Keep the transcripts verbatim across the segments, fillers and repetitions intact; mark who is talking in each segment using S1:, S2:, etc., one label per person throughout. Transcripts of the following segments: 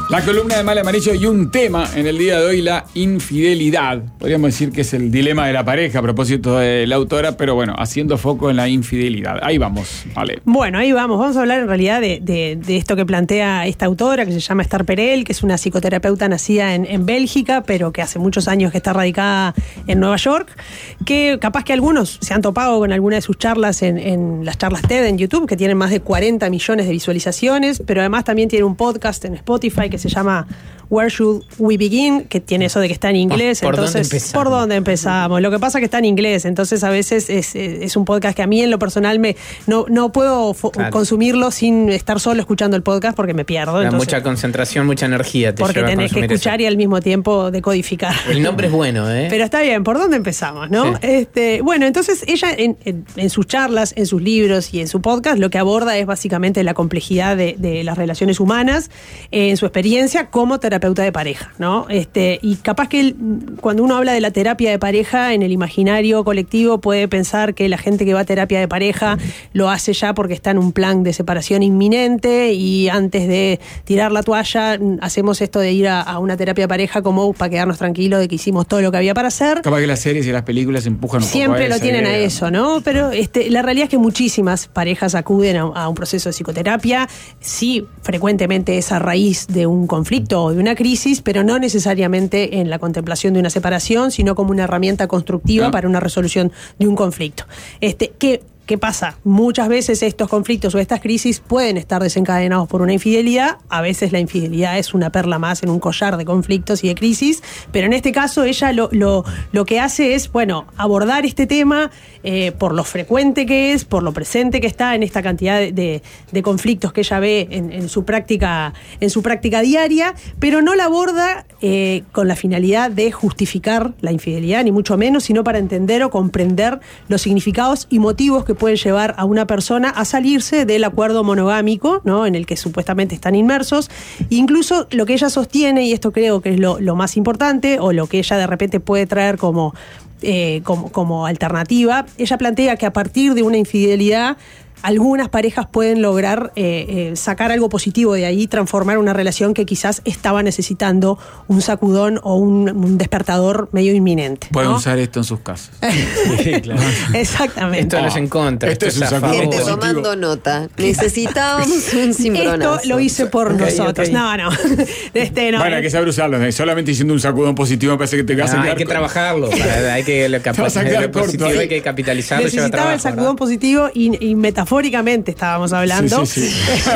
S1: La columna de Mal Amarillo y un tema en el día de hoy, la infidelidad. Podríamos decir que es el dilema de la pareja a propósito de la autora, pero bueno, haciendo foco en la infidelidad. Ahí vamos, vale.
S2: Bueno, ahí vamos. Vamos a hablar en realidad de, de, de esto que plantea esta autora, que se llama Esther Perel, que es una psicoterapeuta nacida en, en Bélgica, pero que hace muchos años que está radicada en Nueva York, que capaz que algunos se han topado con alguna de sus charlas en, en las charlas TED en YouTube, que tienen más de cuarenta millones de visualizaciones, pero además también tiene un podcast en Spotify que se llama Where Should We Begin, que tiene eso de que está en inglés.
S3: ¿Por
S2: entonces,
S3: dónde empezamos?
S2: ¿Por dónde empezamos? Lo que pasa es que está en inglés, entonces a veces es, es un podcast que a mí en lo personal me no, no puedo fo-
S3: Claro.
S2: consumirlo sin estar solo escuchando el podcast porque me pierdo.
S3: Da
S2: Entonces,
S3: mucha concentración, mucha energía te
S2: porque
S3: lleva a
S2: tenés que
S3: consumir
S2: escuchar
S3: eso.
S2: y al mismo tiempo decodificar.
S3: El nombre es bueno, ¿eh?
S2: Pero está bien, ¿por dónde empezamos, no?
S3: Sí.
S2: Este, bueno, entonces ella en, en, en sus charlas, en sus libros y en su podcast lo que aborda es básicamente la complejidad de, de las relaciones humanas, eh, en su experiencia como terapeuta de pareja, ¿no? Este, y capaz que él, cuando uno habla de la terapia de pareja en el imaginario colectivo puede pensar que la gente que va a terapia de pareja lo hace ya porque está en un plan de separación inminente y antes de tirar la toalla hacemos esto de ir a, a una terapia de pareja como para quedarnos tranquilos de que hicimos todo lo que había para hacer.
S1: Capaz que las series y las películas empujan un
S2: Siempre
S1: poco a
S2: lo
S1: esa
S2: tienen
S1: idea.
S2: a eso, ¿no? Pero este, la realidad es que muchísimas parejas acuden a, a un proceso de psicoterapia, sí, frecuentemente es a raíz de un conflicto o de una crisis, pero no necesariamente en la contemplación de una separación, sino como una herramienta constructiva
S1: Ah.
S2: para una resolución de un conflicto. Este, que ¿Qué pasa? Muchas veces estos conflictos o estas crisis pueden estar desencadenados por una infidelidad. A veces la infidelidad es una perla más en un collar de conflictos y de crisis. Pero en este caso ella lo, lo, lo que hace es, bueno, abordar este tema eh, por lo frecuente que es, por lo presente que está en esta cantidad de, de, de conflictos que ella ve en, en, su práctica, en su práctica diaria, pero no la aborda eh, con la finalidad de justificar la infidelidad, ni mucho menos, sino para entender o comprender los significados y motivos que pueden llevar a una persona a salirse del acuerdo monogámico, ¿no? En el que supuestamente están inmersos. Incluso lo que ella sostiene, y esto creo que es lo, lo más importante, o lo que ella de repente puede traer como, eh, como, como alternativa, ella plantea que a partir de una infidelidad algunas parejas pueden lograr eh, eh, sacar algo positivo de ahí, transformar una relación que quizás estaba necesitando un sacudón o un, un despertador medio inminente,
S1: Pueden
S2: ¿no?
S1: usar esto en sus casos.
S3: Sí, claro.
S2: Exactamente.
S3: Esto no es en contra,
S1: Esto
S3: esto,
S1: es
S3: es
S1: un
S3: a
S1: sacudo
S3: favor.
S4: Gente
S1: positivo.
S4: tomando nota. Necesitábamos un cimbronazo.
S2: Esto lo hice por
S3: Ok,
S2: nosotros.
S3: ok.
S2: No, no. Este, no.
S1: Bueno, hay que saber usarlo. ¿eh? Solamente diciendo un sacudón positivo me parece que te vas a
S3: No, hay
S1: quedar
S3: que
S1: con-
S3: trabajarlo. Para, hay que lo,
S1: Te vas a quedar
S3: lo positivo
S1: corto ahí.
S3: hay que capitalizarlo y llevar
S2: Necesitaba el
S3: trabajo,
S2: sacudón
S3: ¿verdad?
S2: positivo y, y metafóricamente estábamos hablando.
S1: Sí, sí, sí.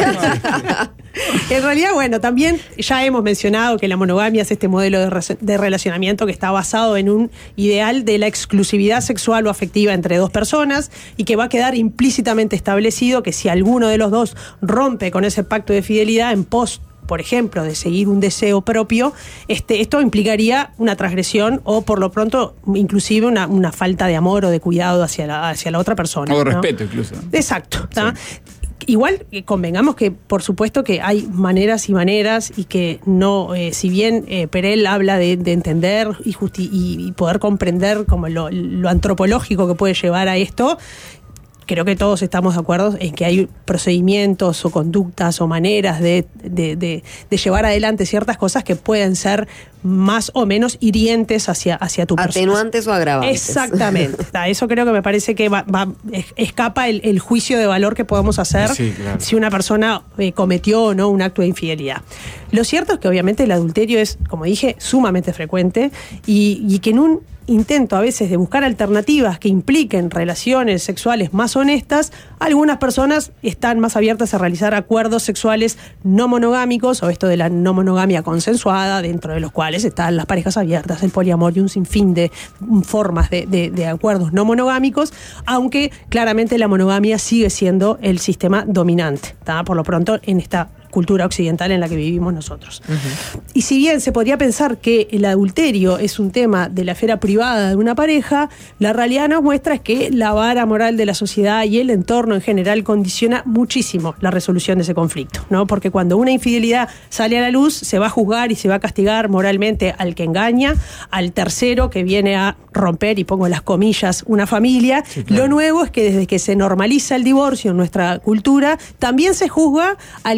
S2: En realidad, bueno, también ya hemos mencionado que la monogamia es este modelo de, re- de relacionamiento que está basado en un ideal de la exclusividad sexual o afectiva entre dos personas y que va a quedar implícitamente establecido que si alguno de los dos rompe con ese pacto de fidelidad en pos, por ejemplo, de seguir un deseo propio, este, esto implicaría una transgresión o por lo pronto inclusive una, una falta de amor o de cuidado hacia la, hacia la otra persona.
S1: O de
S2: ¿no?
S1: respeto incluso.
S2: Exacto. ¿tá? Igual eh, convengamos que por supuesto que hay maneras y maneras y que no, eh, si bien eh, Perel habla de, de entender y, justi- y, y poder comprender como lo, lo antropológico que puede llevar a esto, creo que todos estamos de acuerdo en que hay procedimientos o conductas o maneras de, de, de, de llevar adelante ciertas cosas que pueden ser más o menos hirientes hacia, hacia tu persona.
S4: Atenuantes o agravantes.
S2: Exactamente. Está, eso creo que me parece que va, va, es- escapa el, el juicio de valor que podemos hacer
S1: Sí, claro.
S2: si una persona eh, cometió o no un acto de infidelidad. Lo cierto es que obviamente el adulterio es, como dije, sumamente frecuente y, y que en un intento a veces de buscar alternativas que impliquen relaciones sexuales más honestas, algunas personas están más abiertas a realizar acuerdos sexuales no monogámicos o esto de la no monogamia consensuada, dentro de los cuales están las parejas abiertas, el poliamor y un sinfín de formas de, de, de acuerdos no monogámicos, aunque claramente la monogamia sigue siendo el sistema dominante, ¿tá? Por lo pronto en esta cultura occidental en la que vivimos nosotros. Uh-huh. Y si bien se podría pensar que el adulterio es un tema de la esfera privada de una pareja, la realidad nos muestra es que la vara moral de la sociedad y el entorno en general condiciona muchísimo la resolución de ese conflicto, ¿no? Porque cuando una infidelidad sale a la luz, se va a juzgar y se va a castigar moralmente al que engaña, al tercero que viene a romper, y pongo las comillas, una familia. Sí, claro. Lo nuevo es que desde que se normaliza el divorcio en nuestra cultura, también se juzga al que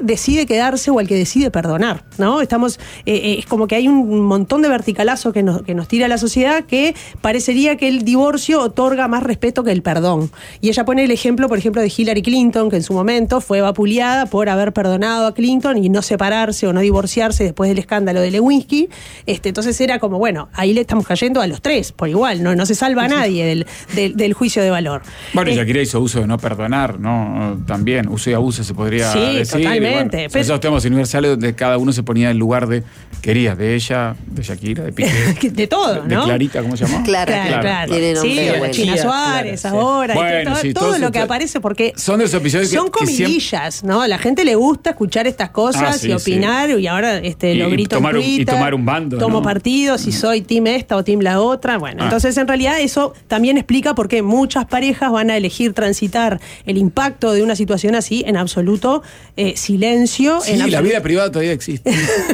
S2: decide quedarse o al que decide perdonar, ¿no? Estamos, eh, eh, es como que hay un montón de verticalazo que nos, que nos tira la sociedad, que parecería que el divorcio otorga más respeto que el perdón. Y ella pone el ejemplo, por ejemplo, de Hillary Clinton, que en su momento fue vapuleada por haber perdonado a Clinton y no separarse o no divorciarse después del escándalo de Lewinsky. Este, entonces era como, bueno, ahí le estamos cayendo a los tres, por igual, no, no se salva a nadie del, del, del juicio de valor.
S1: Bueno,
S2: eh,
S1: Shakira hizo uso de no perdonar, ¿no? También, uso y abuso se podría
S2: sí,
S1: decir.
S2: totalmente.
S1: Bueno, esos temas universales donde cada uno se ponía en lugar de, querías, de ella, de Shakira, de Piqué.
S2: de todo,
S1: ¿no? De Clarita, ¿cómo se llama?
S4: Claro,
S2: claro,
S4: claro.
S2: claro.
S4: Tiene nombre
S2: Sí,
S4: bueno.
S2: China Suárez,
S3: claro,
S2: ahora,
S1: sí. Bueno,
S2: todo,
S1: sí,
S2: todo
S1: todo
S2: lo
S1: eso-
S2: que aparece, porque
S1: Son de esos episodios que-
S2: son
S1: que siempre-
S2: comidillas, ¿no? A la gente le gusta escuchar estas cosas
S1: Ah, sí,
S2: y opinar,
S1: sí.
S2: y ahora este,
S1: Y-
S2: lo
S1: y
S2: grito
S1: tomar
S2: en
S1: un- y
S2: Twitter,
S1: tomar un bando,
S2: tomo
S1: ¿no?
S2: partido, si soy team esta o team la otra, bueno,
S1: Ah.
S2: entonces en realidad eso también explica por qué muchas parejas van a elegir transitar el impacto de una situación así en absoluto eh, silencio.
S1: Sí,
S2: en
S1: la
S2: absoluto-
S1: vida privada todavía existe.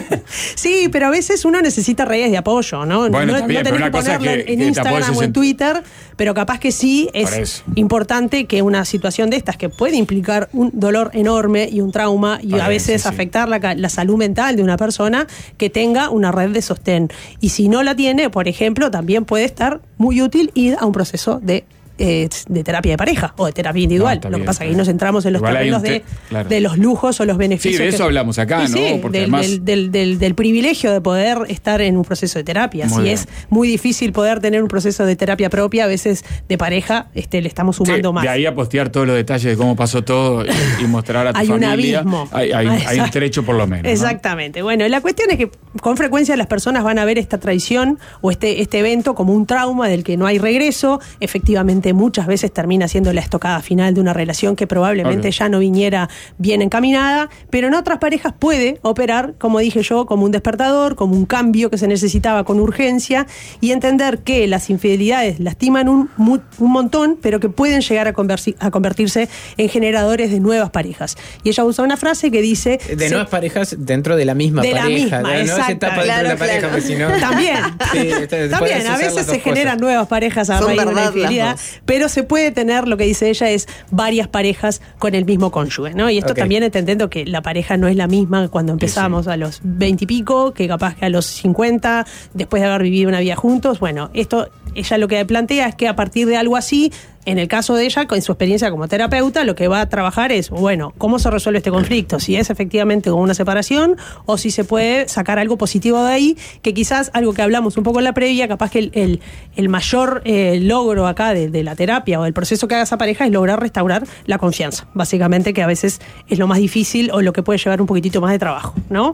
S2: Sí, pero a veces uno necesita redes de apoyo, ¿no?
S1: Bueno,
S2: no,
S1: está bien,
S2: no
S1: pero
S2: tenés
S1: una
S2: que
S1: cosa
S2: ponerlo
S1: que-
S2: en
S1: que te
S2: Instagram
S1: apoyes
S2: o en
S1: en-
S2: Twitter, pero capaz que sí
S1: Por
S2: es
S1: eso.
S2: importante que una situación de estas que puede implicar un dolor enorme y un trauma y
S1: Está
S2: a
S1: bien,
S2: veces
S1: sí, sí.
S2: afectar la, ca- la salud mental de una persona, que tenga una red de sostén. Y si no la tiene, por ejemplo, también puede estar muy útil ir a un proceso de eh, de terapia de pareja o de terapia individual.
S1: No, está
S2: Lo que
S1: bien,
S2: pasa
S1: está
S2: es que ahí
S1: bien.
S2: nos centramos en los
S1: Igual hay
S2: terrenos
S1: un te-
S2: de,
S1: claro.
S2: de los lujos o los beneficios.
S1: Sí, de eso
S2: que-
S1: hablamos acá,
S2: Y
S1: ¿no?
S2: sí,
S1: Porque
S2: del,
S1: además-
S2: del, del, del, del privilegio de poder estar en un proceso de terapia.
S1: Muy
S2: Si
S1: bien.
S2: es muy difícil poder tener un proceso de terapia propia, a veces de pareja este, le estamos sumando
S1: Sí,
S2: más.
S1: de ahí a postear todos los detalles de cómo pasó todo y, y mostrar a tu
S2: Hay un
S1: familia.
S2: abismo.
S1: Hay, hay, hay un trecho por lo menos. ¿no?
S2: Exactamente. Bueno, la cuestión es que con frecuencia las personas van a ver esta traición o este, este evento como un trauma del que no hay regreso. Efectivamente, muchas veces termina siendo la estocada final de una relación que probablemente
S1: Ok.
S2: ya no viniera bien encaminada, pero en otras parejas puede operar, como dije yo, como un despertador, como un cambio que se necesitaba con urgencia, y entender que las infidelidades lastiman un, mu- un montón, pero que pueden llegar a, conversi- a convertirse en generadores de nuevas parejas. Y ella usa una frase que dice...
S3: De
S2: se-
S3: nuevas parejas dentro de la misma
S2: De la
S3: pareja.
S2: misma,
S3: no, no se
S2: exacto.
S3: tapa dentro de
S4: Claro,
S3: la pareja,
S4: claro.
S3: porque si no.
S2: También,
S3: Sí, este,
S2: también,
S3: puedes
S2: a
S3: usar
S2: veces
S3: las
S2: se
S3: dos
S2: generan
S3: cosas.
S2: nuevas parejas a
S4: Son
S2: raíz de una
S4: verdad las
S2: infidelidad,
S4: dos.
S2: pero se puede tener, lo que dice ella, es varias parejas con el mismo cónyuge, ¿no? Y esto
S3: Ok.
S2: también entendiendo que la pareja no es la misma cuando empezamos a los veinte y pico, que capaz que a los cincuenta, después de haber vivido una vida juntos. Bueno, esto, ella lo que plantea es que a partir de algo así, en el caso de ella, con su experiencia como terapeuta, lo que va a trabajar es, bueno, ¿cómo se resuelve este conflicto? Si es efectivamente con una separación o si se puede sacar algo positivo de ahí, que quizás algo que hablamos un poco en la previa, capaz que el, el, el mayor eh, logro acá de, de la terapia o del proceso que haga esa pareja es lograr restaurar la confianza, básicamente, que a veces es lo más difícil o lo que puede llevar un poquitito más de trabajo, ¿no?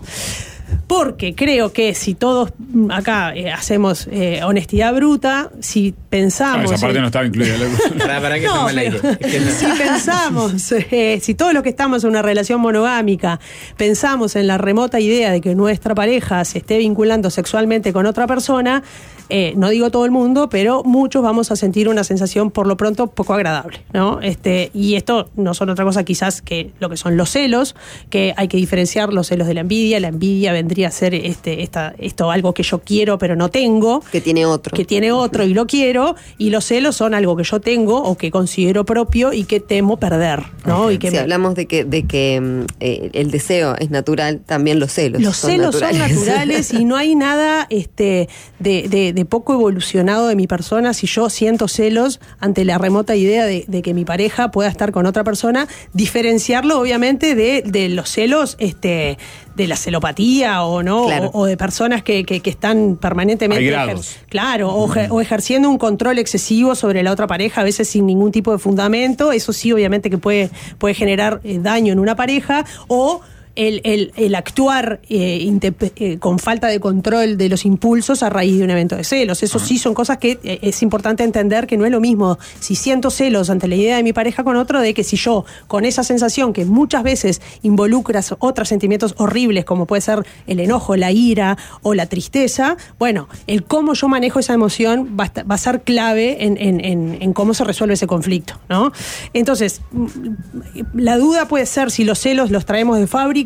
S2: Porque creo que si todos mm, acá eh, hacemos eh, honestidad bruta, si
S1: Ah,
S2: pensamos...
S1: esa parte
S2: en-
S1: no estaba incluida.
S3: Para, para que
S2: no,
S3: estamos al aire.
S2: pero
S3: Es que no.
S2: si pensamos, eh, si todos los que estamos en una relación monogámica pensamos en la remota idea de que nuestra pareja se esté vinculando sexualmente con otra persona, eh, no digo todo el mundo, pero muchos vamos a sentir una sensación por lo pronto poco agradable, ¿no? Este, y esto no son otra cosa quizás que lo que son los celos, que hay que diferenciar los celos de la envidia. La envidia vendría a ser este, esta, esto algo que yo quiero pero no tengo,
S4: Que tiene otro.
S2: que tiene otro y lo quiero, y los celos son algo que yo tengo o que considero propio y que temo perder, ¿no?
S1: Ok.
S2: Y que
S4: Si
S2: me-
S4: hablamos de que, de que mm, eh, el deseo es natural, también los celos
S2: los
S4: son
S2: celos
S4: naturales.
S2: son naturales y no hay nada este, de, de- de poco evolucionado de mi persona si yo siento celos ante la remota idea de, de que mi pareja pueda estar con otra persona. Diferenciarlo obviamente de, de los celos este, de la celopatía o no
S4: Claro.
S2: o, o de personas que, que, que están permanentemente
S1: Hay grados.
S2: ejer- claro o, ejer- o ejerciendo un control excesivo sobre la otra pareja, a veces sin ningún tipo de fundamento. Eso sí, obviamente que puede, puede generar eh, daño en una pareja, o El, el, el actuar eh, intep- eh, con falta de control de los impulsos a raíz de un evento de celos. Eso sí son cosas que eh, es importante entender, que no es lo mismo si siento celos ante la idea de mi pareja con otro, de que si yo, con esa sensación que muchas veces involucra otros sentimientos horribles, como puede ser el enojo, la ira o la tristeza, bueno, el cómo yo manejo esa emoción va a, esta- va a ser clave en, en, en, en cómo se resuelve ese conflicto, ¿no? Entonces, mm, la duda puede ser si los celos los traemos de fábrica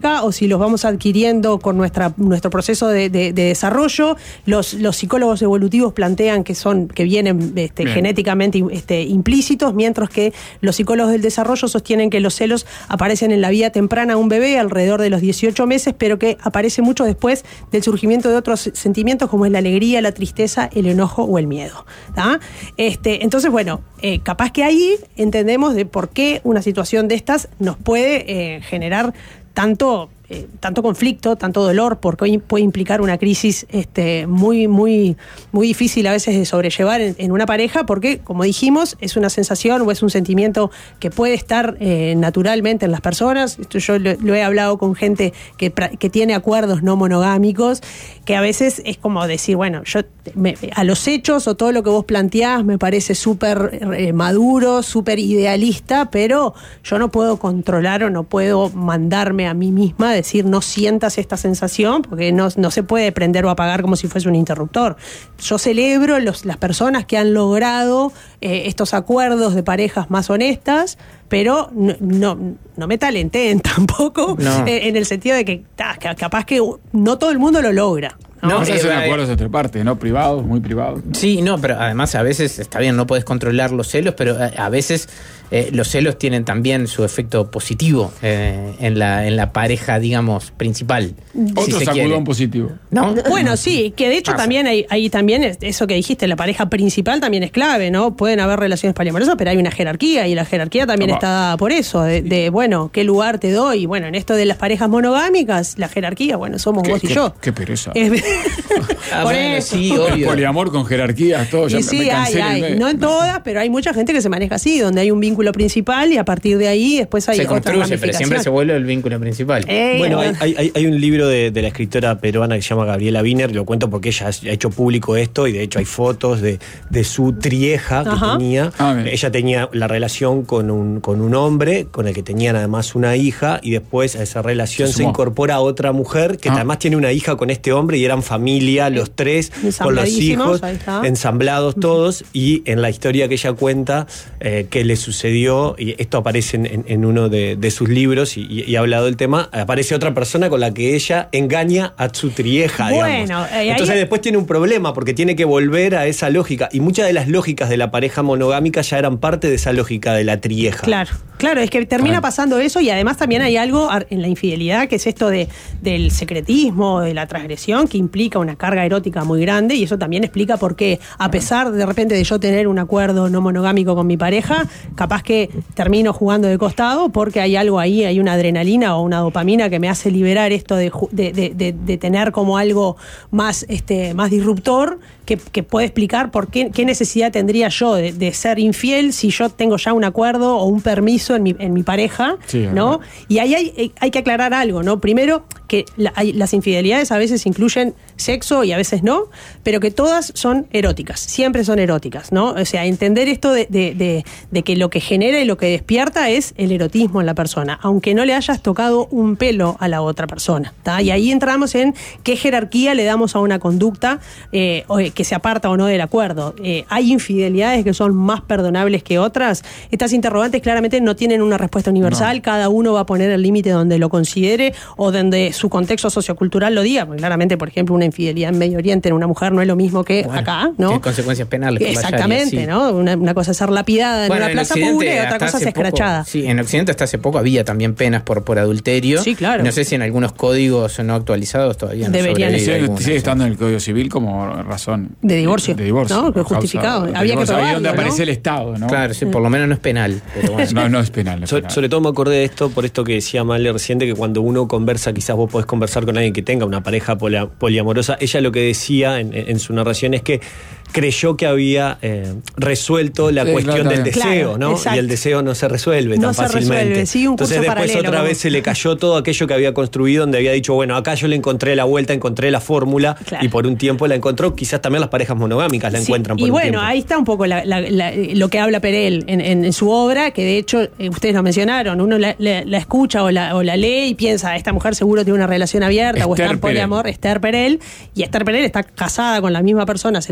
S2: genética o si los vamos adquiriendo con nuestra, nuestro proceso de, de, de desarrollo. Los, los psicólogos evolutivos plantean que son que vienen este, genéticamente este, implícitos, mientras que los psicólogos del desarrollo sostienen que los celos aparecen en la vida temprana de un bebé alrededor de los dieciocho meses, pero que aparece mucho después del surgimiento de otros sentimientos como es la alegría, la tristeza, el enojo o el miedo. ¿tá? Este, entonces, bueno, eh, capaz que ahí entendemos de por qué una situación de estas nos puede eh, generar tanto, eh, tanto conflicto, tanto dolor, porque puede implicar una crisis este, muy, muy, muy difícil a veces de sobrellevar en, en una pareja, porque, como dijimos, es una sensación o es un sentimiento que puede estar eh, naturalmente en las personas. Esto yo lo, lo he hablado con gente que, que tiene acuerdos no monogámicos, que a veces es como decir, bueno, yo me, a los hechos o todo lo que vos planteás me parece súper eh, maduro, súper idealista, pero yo no puedo controlar o no puedo mandarme a mí misma decir no sientas esta sensación, porque no, no se puede prender o apagar como si fuese un interruptor. Yo celebro los, las personas que han logrado eh, estos acuerdos de parejas más honestas, pero no, no, no me talenteen tampoco no. eh, en el sentido de que ta, capaz que no todo el mundo lo logra.
S1: No, no se hacen acuerdos entre partes, ¿no? Privados, muy privados.
S3: Sí, no, pero además a veces, está bien, no podés controlar los celos, pero a, a veces eh, los celos tienen también su efecto positivo eh, en, la, en la pareja, digamos, principal.
S1: Otro
S3: si
S1: sacudón positivo.
S3: ¿No?
S2: Bueno, sí, que de hecho Pasa. también hay, hay también es, eso que dijiste, la pareja principal también es clave, ¿no? Pueden haber relaciones poliamorosas, pero hay una jerarquía y la jerarquía también está dada por eso, de, de, bueno, ¿qué lugar te doy? Bueno, en esto de las parejas monogámicas, la jerarquía, bueno, somos vos y
S1: qué,
S2: yo.
S1: Qué pereza.
S3: Ah,
S2: por
S3: bueno,
S2: eso.
S3: sí, obvio.
S1: Poliamor con jerarquías, todo. Ya
S2: Y
S1: me,
S2: sí,
S1: me cansé
S2: hay, hay.
S1: el...
S2: No en todas, pero hay mucha gente que se maneja así, donde hay un vínculo principal y a partir de ahí después hay
S3: se
S2: otra
S3: construye, pero siempre se vuelve el vínculo principal.
S2: Eh,
S5: bueno, hay, hay, hay un libro de, de la escritora peruana que se llama Gabriela Wiener, lo cuento porque ella ha hecho público esto y de hecho hay fotos de, de su trieja que
S2: Ajá.
S5: tenía.
S1: Ah,
S5: ella tenía la relación con un, con un hombre con el que tenían además una hija y después a esa relación se,
S1: se
S5: incorpora otra mujer que ah. además tiene una hija con este hombre y eran familia los tres con los hijos ensamblados todos y en la historia que ella cuenta eh, que le sucedió y esto aparece en, en, en uno de, de sus libros y, y, y ha hablado del tema, aparece otra persona con la que ella engaña a su trieja,
S2: bueno,
S5: digamos.
S2: Eh,
S5: entonces
S2: ahí...
S5: después tiene un problema porque tiene que volver a esa lógica y muchas de las lógicas de la pareja monogámica ya eran parte de esa lógica de la trieja.
S2: Claro, claro, es que termina claro. pasando eso y además también hay algo en la infidelidad que es esto de, del secretismo, de la transgresión, que implica una carga erótica muy grande y eso también explica por qué, a pesar de repente de yo tener un acuerdo no monogámico con mi pareja, capaz que termino jugando de costado porque hay algo ahí, hay una adrenalina o una dopamina que me hace liberar esto de, de, de, de, de tener como algo más, este, más disruptor que, que puede explicar por qué, qué necesidad tendría yo de, de ser infiel si yo tengo ya un acuerdo o un permiso en mi, en mi pareja, sí, ¿no? Verdad. Y ahí hay, hay que aclarar algo, ¿no? Primero, que la, hay, las infidelidades a veces incluyen sexo y a veces no, pero que todas son eróticas, siempre son eróticas, ¿no? O sea, entender esto de, de, de, de que lo que genera y lo que despierta es el erotismo en la persona, aunque no le hayas tocado un pelo a la otra persona, ¿tá? Y ahí entramos en qué jerarquía le damos a una conducta eh, que se aparta o no del acuerdo. Eh, hay infidelidades que son más perdonables que otras. Estas interrogantes claramente no tienen una respuesta universal, no. Cada uno va a poner el límite donde lo considere o donde su contexto sociocultural lo diga, porque claramente, por ejemplo, una infidelidad en Medio Oriente en una mujer no es lo mismo que bueno, acá, ¿no?
S3: Tiene consecuencias penales.
S2: Exactamente, allá, sí. ¿no? Una, una cosa es ser lapidada
S3: bueno,
S2: en una
S3: en
S2: plaza pública y otra cosa es escrachada.
S3: Sí, en Occidente hasta hace poco había también penas por, por adulterio.
S2: Sí, claro.
S3: No sé si en algunos códigos no actualizados todavía no
S2: deberían
S1: ser. Sigue estando en el Código Civil como razón
S2: de divorcio.
S1: De divorcio.
S2: ¿No? Que justificado.
S1: Causa,
S2: había que probarlo,
S1: ahí donde
S2: ¿no?
S1: aparece el Estado, ¿no?
S3: Claro, sí, por lo menos no es penal. Pero bueno.
S1: no, no es penal. No es
S5: so,
S1: penal.
S5: Sobre todo me acordé de esto por esto que decía Male reciente, que cuando uno conversa, quizás vos podés conversar con alguien que tenga una pareja polia, poliamorosa. Ella lo que decía en, en su narración es que creyó que había eh, resuelto la sí, cuestión claro, del deseo, claro, ¿no? Exacto. Y el deseo no se resuelve
S2: no
S5: tan
S2: se
S5: fácilmente.
S2: Resuelve. Sí, un
S5: Entonces después
S2: paralelo,
S5: otra
S2: ¿no?
S5: vez se le cayó todo aquello que había construido, donde había dicho, bueno, acá yo le encontré la vuelta, encontré la fórmula, claro. Y por un tiempo la encontró. Quizás también las parejas monogámicas la sí, encuentran por
S2: y
S5: un
S2: bueno,
S5: tiempo.
S2: Ahí está un poco la, la, la, lo que habla Perel en, en, en su obra, que de hecho eh, ustedes lo mencionaron, uno la, la, la escucha o la, o la lee y piensa, esta mujer seguro tiene una relación abierta Esther o está en poliamor, Esther Perel, y Esther Perel está casada con la misma persona hace cuarenta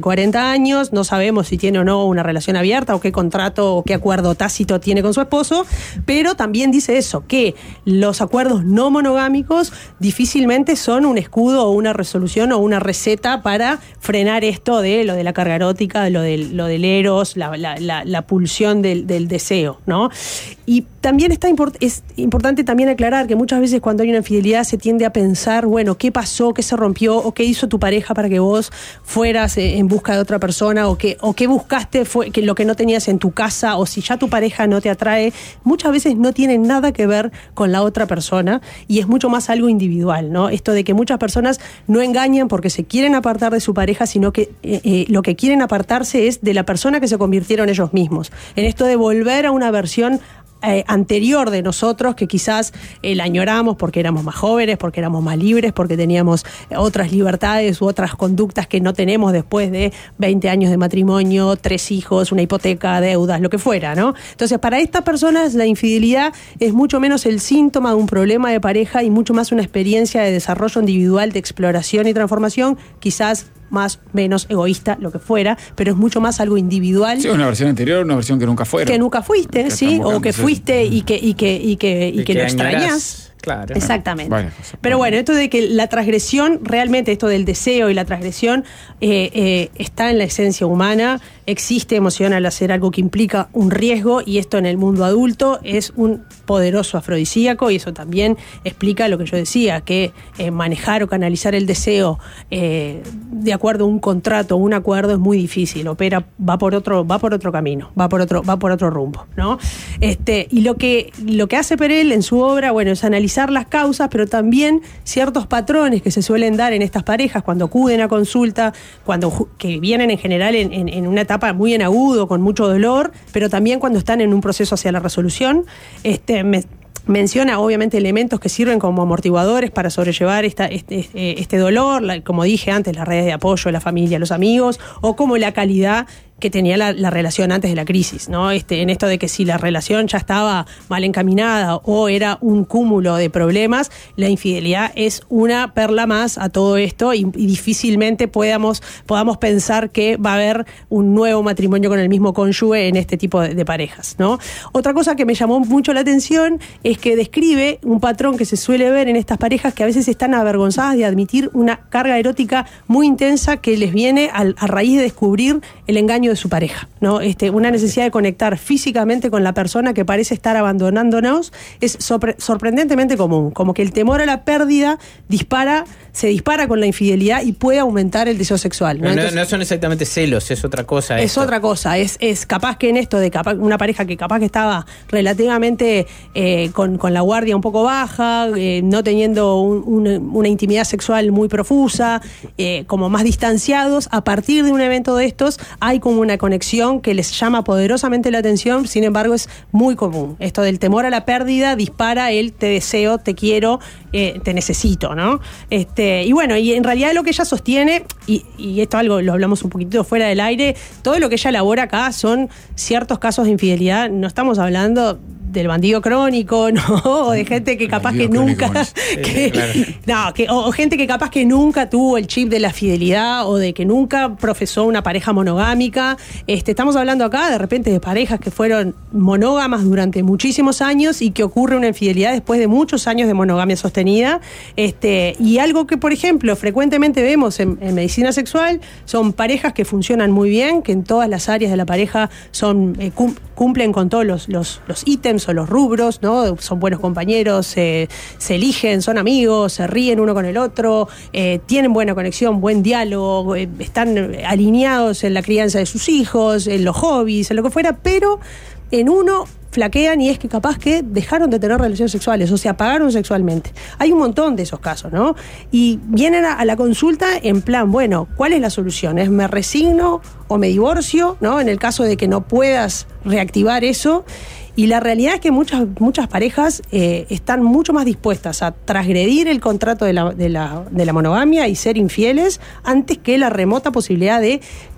S2: años, no sabemos si tiene o no una relación abierta o qué contrato o qué acuerdo tácito tiene con su esposo, pero también dice eso, que los acuerdos no monogámicos difícilmente son un escudo o una resolución o una receta para frenar esto de lo de la carga erótica, de lo del, lo del eros, la, la, la, la pulsión del, del deseo, ¿no? Y también está import- es importante también aclarar que muchas veces cuando hay una infidelidad se tiende a pensar, bueno, ¿qué pasó? ¿Qué se rompió? ¿O qué hizo tu pareja para que vos fueras eh, en busca de otra persona? ¿O qué, o qué buscaste fue que lo que no tenías en tu casa? ¿O si ya tu pareja no te atrae? Muchas veces no tiene nada que ver con la otra persona y es mucho más algo individual, ¿no? Esto de que muchas personas no engañan porque se quieren apartar de su pareja, sino que eh, eh, lo que quieren apartarse es de la persona que se convirtieron ellos mismos. En esto de volver a una versión Eh, anterior de nosotros, que quizás eh, la añoramos porque éramos más jóvenes, porque éramos más libres, porque teníamos eh, otras libertades u otras conductas que no tenemos después de veinte años de matrimonio, tres hijos, una hipoteca, deudas, lo que fuera, ¿no? Entonces, para estas personas la infidelidad es mucho menos el síntoma de un problema de pareja y mucho más una experiencia de desarrollo individual, de exploración y transformación, quizás más, menos egoísta, lo que fuera, pero es mucho más algo individual.
S1: Sí, una versión anterior, una versión que nunca fuera.
S2: Que nunca fuiste, que sí, o que fuiste y que, y que, y que, y
S3: Y
S2: que,
S3: que
S2: lo
S3: añorás.
S2: extrañas.
S3: Claro.
S2: Exactamente.
S1: Vale.
S2: Pero bueno, esto de que la transgresión, realmente esto del deseo y la transgresión eh, eh, está en la esencia humana, existe emoción al hacer algo que implica un riesgo y esto en el mundo adulto es un poderoso afrodisíaco y eso también explica lo que yo decía, que eh, manejar o canalizar el deseo eh, de acuerdo a un contrato o un acuerdo es muy difícil, opera, va por otro, va por otro camino, va por otro, va por otro rumbo, ¿no? Este, y lo que, lo que hace Perel en su obra, bueno, es analizar las causas, pero también ciertos patrones que se suelen dar en estas parejas cuando acuden a consulta, cuando que vienen en general en, en, en una etapa muy en agudo, con mucho dolor, pero también cuando están en un proceso hacia la resolución. Este, me, menciona obviamente elementos que sirven como amortiguadores para sobrellevar esta, este, este dolor, la, como dije antes, las redes de apoyo, la familia, los amigos, o como la calidad que tenía la, la relación antes de la crisis, ¿no? Este, en esto de que si la relación ya estaba mal encaminada o era un cúmulo de problemas, la infidelidad es una perla más a todo esto y, y difícilmente podamos, podamos pensar que va a haber un nuevo matrimonio con el mismo cónyuge en este tipo de, de parejas, ¿no? Otra cosa que me llamó mucho la atención es que describe un patrón que se suele ver en estas parejas que a veces están avergonzadas de admitir una carga erótica muy intensa que les viene a, a raíz de descubrir el engaño de su pareja, ¿no? Este, una necesidad de conectar físicamente con la persona que parece estar abandonándonos es sorpre- sorprendentemente común, como que el temor a la pérdida dispara, se dispara con la infidelidad y puede aumentar el deseo sexual, ¿no?
S3: No,
S2: Entonces,
S3: no son exactamente celos, es otra cosa.
S2: es
S3: esto.
S2: otra cosa, es, es capaz que en esto de capaz, una pareja que capaz que estaba relativamente eh, con, con la guardia un poco baja, eh, no teniendo un, un, una intimidad sexual muy profusa, eh, como más distanciados, a partir de un evento de estos hay como una conexión que les llama poderosamente la atención, sin embargo es muy común. Esto del temor a la pérdida dispara el te deseo, te quiero, eh, te necesito, ¿no? Este, y bueno, y en realidad lo que ella sostiene, y, y esto algo lo hablamos un poquito fuera del aire, todo lo que ella elabora acá son ciertos casos de infidelidad, no estamos hablando del bandido crónico, ¿no? O de gente que capaz que nunca que,
S3: Sí, claro.
S2: no, que, o, o gente que capaz que nunca tuvo el chip de la fidelidad o de que nunca profesó una pareja monogámica. Este, estamos hablando acá de repente de parejas que fueron monógamas durante muchísimos años y que ocurre una infidelidad después de muchos años de monogamia sostenida. Este, y algo que, por ejemplo, frecuentemente vemos en, en medicina sexual son parejas que funcionan muy bien, que en todas las áreas de la pareja son eh, cum, cumplen con todos los, los, los ítems o los rubros, ¿no? Son buenos compañeros, se, se eligen, son amigos, se ríen uno con el otro, eh, tienen buena conexión, buen diálogo, eh, están alineados en la crianza de sus hijos, en los hobbies, en lo que fuera, pero en uno flaquean y es que capaz que dejaron de tener relaciones sexuales o se apagaron sexualmente. Hay un montón de esos casos, ¿no? Y vienen a, a la consulta en plan, bueno, ¿cuál es la solución? ¿Es me resigno o me divorcio? ¿No? En el caso de que no puedas reactivar eso. Y la realidad es que muchas, muchas parejas eh, están mucho más dispuestas a transgredir el contrato de la, de, la, de la monogamia y ser infieles antes que la remota posibilidad de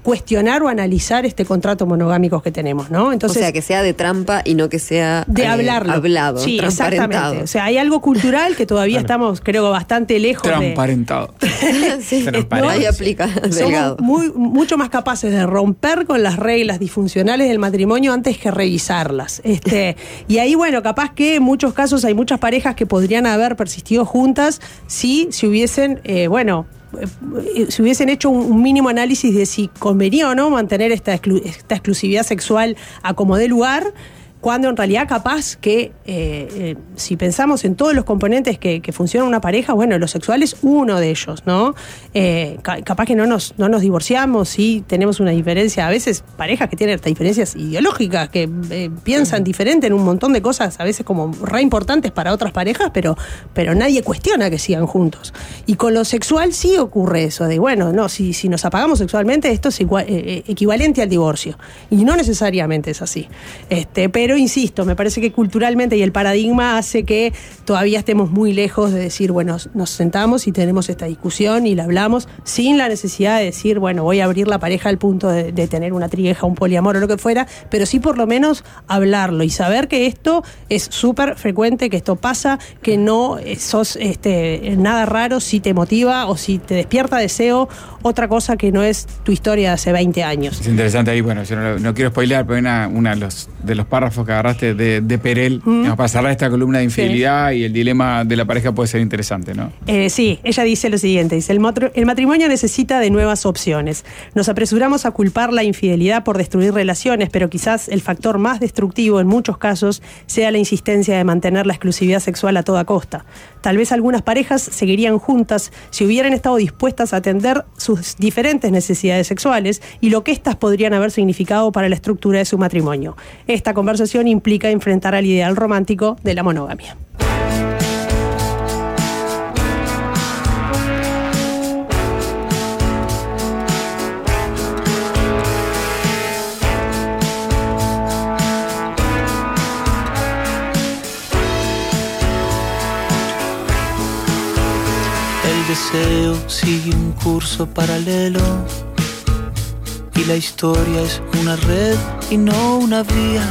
S2: cuestionar o analizar este contrato monogámico que tenemos, ¿no? Entonces,
S4: o sea, que sea de trampa y no que sea
S2: de
S4: eh,
S2: hablarlo.
S4: hablado,
S2: sí,
S4: transparentado.
S2: Exactamente. O sea, hay algo cultural que todavía bueno. estamos, creo, bastante lejos
S1: transparentado.
S2: de...
S4: sí, transparentado. Ahí aplica delgado.
S2: Somos muy, mucho más capaces de romper con las reglas disfuncionales del matrimonio antes que revisarlas. Este, y ahí, bueno, capaz que en muchos casos hay muchas parejas que podrían haber persistido juntas si se hubiesen, eh, bueno... si hubiesen hecho un mínimo análisis de si convenía o no mantener esta, exclu- esta exclusividad sexual a como dé lugar, cuando en realidad capaz que eh, eh, si pensamos en todos los componentes que, que funciona una pareja, bueno, lo sexual es uno de ellos, ¿no? Eh, ca- capaz que no nos, no nos divorciamos, sí tenemos una diferencia, a veces parejas que tienen hasta diferencias ideológicas, que eh, piensan diferente en un montón de cosas, a veces como re importantes para otras parejas, pero, pero nadie cuestiona que sigan juntos. Y con lo sexual sí ocurre eso, de bueno, no, si, si nos apagamos sexualmente, esto es igual, eh, equivalente al divorcio. Y no necesariamente es así. Este, pero Pero insisto, me parece que culturalmente y el paradigma hace que todavía estemos muy lejos de decir, bueno, nos sentamos y tenemos esta discusión y la hablamos sin la necesidad de decir, bueno, voy a abrir la pareja al punto de, de tener una trieja, un poliamor o lo que fuera, pero sí por lo menos hablarlo y saber que esto es súper frecuente, que esto pasa, que no sos este, nada raro si te motiva o si te despierta deseo, otra cosa que no es tu historia de hace veinte años.
S1: Es interesante ahí, bueno, yo no, no quiero spoilear, pero una, una de, los, de los párrafos que agarraste de, de Perel, mm. para cerrar esta columna de infidelidad sí. y el dilema de la pareja puede ser interesante, ¿no?
S2: Eh, sí, ella dice lo siguiente, dice, el, motro, el matrimonio necesita de nuevas opciones. Nos apresuramos a culpar la infidelidad por destruir relaciones, pero quizás el factor más destructivo en muchos casos sea la insistencia de mantener la exclusividad sexual a toda costa. Tal vez algunas parejas seguirían juntas si hubieran estado dispuestas a atender sus diferentes necesidades sexuales y lo que éstas podrían haber significado para la estructura de su matrimonio. Esta conversación implica enfrentar al ideal romántico de la monogamia.
S6: El deseo sigue un curso paralelo y la historia es una red y no una vía.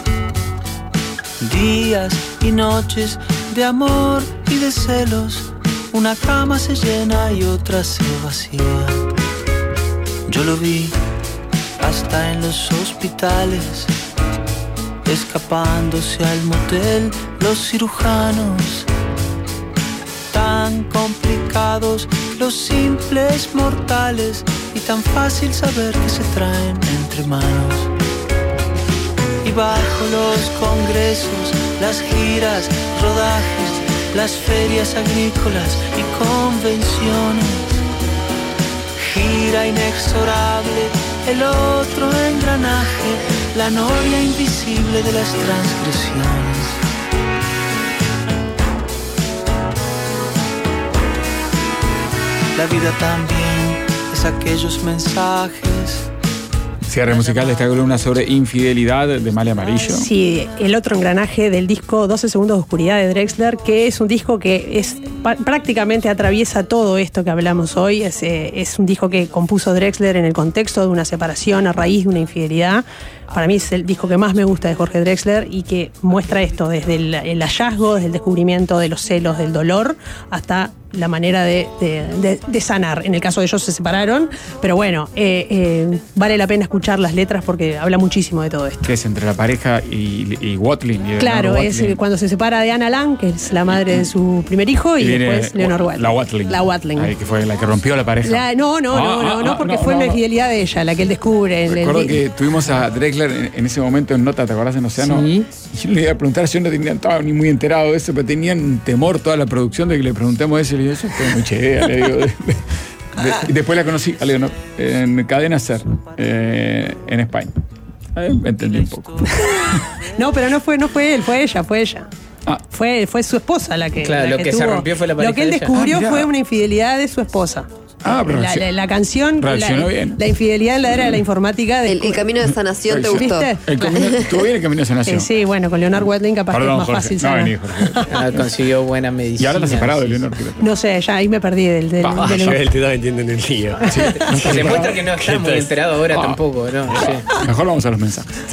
S6: Días y noches de amor y de celos, una cama se llena y otra se vacía. Yo lo vi hasta en los hospitales, escapándose al motel los cirujanos. Tan complicados los simples mortales y tan fácil saber que se traen entre manos. Y bajo los congresos, las giras, rodajes, las ferias agrícolas y convenciones, gira inexorable el otro engranaje, la noria invisible de las transgresiones. La vida también es aquellos mensajes.
S1: Cierre musical de esta columna sobre infidelidad de Male Amarillo.
S2: Sí, el otro engranaje del disco doce segundos de oscuridad de Drexler, que es un disco que es prácticamente atraviesa todo esto que hablamos hoy. Es, eh, es un disco que compuso Drexler en el contexto de una separación a raíz de una infidelidad. Para mí es el disco que más me gusta de Jorge Drexler y que muestra esto desde el, el hallazgo, desde el descubrimiento de los celos, del dolor, hasta la manera de, de, de, de sanar. En el caso de ellos se separaron, pero bueno, eh, eh, vale la pena escuchar las letras porque habla muchísimo de todo esto.
S1: Que es entre la pareja y, y Watling. Y
S2: claro, es cuando se separa de Anna Lang, que es la madre de su primer hijo, y, y después Leonor Watling.
S1: La Watling.
S2: La Watling.
S1: Ahí, que fue la que rompió la pareja.
S2: La, no, no, ah, no, no, ah, no, porque no, fue no, una infidelidad no. de ella, la que él descubre.
S1: Recuerdo
S2: el,
S1: que tuvimos a Drexler en, en ese momento en Nota, ¿te acordás? En Océano.
S2: Sí.
S1: Y yo le iba a preguntar, yo no tenía, estaba ni muy enterado de eso, pero tenían temor toda la producción de que le preguntemos eso. Y le digo, eso fue muy chévere, le digo. De, de, de, y después la conocí, a Leonor, en Cadena Ser, eh, en España. Ahí me entendí un poco.
S2: No, pero no fue, no fue él, fue ella, fue ella.
S1: Ah.
S2: Fue, fue su esposa la que.
S3: Claro,
S2: la
S3: lo
S2: que,
S3: que
S2: tuvo.
S3: se rompió fue la pareja.
S2: Lo que él
S3: de
S2: descubrió
S1: ah,
S2: fue una infidelidad de su esposa.
S1: Ah, pero
S2: la, la, la canción, la,
S1: bien.
S2: la infidelidad en la era de la informática. De,
S4: el, el camino de sanación, ¿te gustó?
S1: El camino, estuvo bien el camino de sanación.
S2: Eh, sí, bueno, con Leonard Watling capaz
S1: Perdón,
S2: que es más
S1: Jorge.
S2: fácil sanar.
S3: No, vení, Jorge. Ah, consiguió buena medicina.
S1: Y ahora está separado de Leonard.
S2: No sé, ya ahí me perdí del... del,
S5: Ah,
S2: del
S5: yo él te estaba metiendo en el lío.
S1: Sí,
S3: Se demuestra que no está muy enterado ahora ah. tampoco, ¿no? Sí.
S1: Mejor vamos a los mensajes. Sí.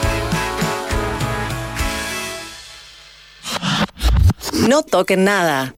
S7: No toquen nada.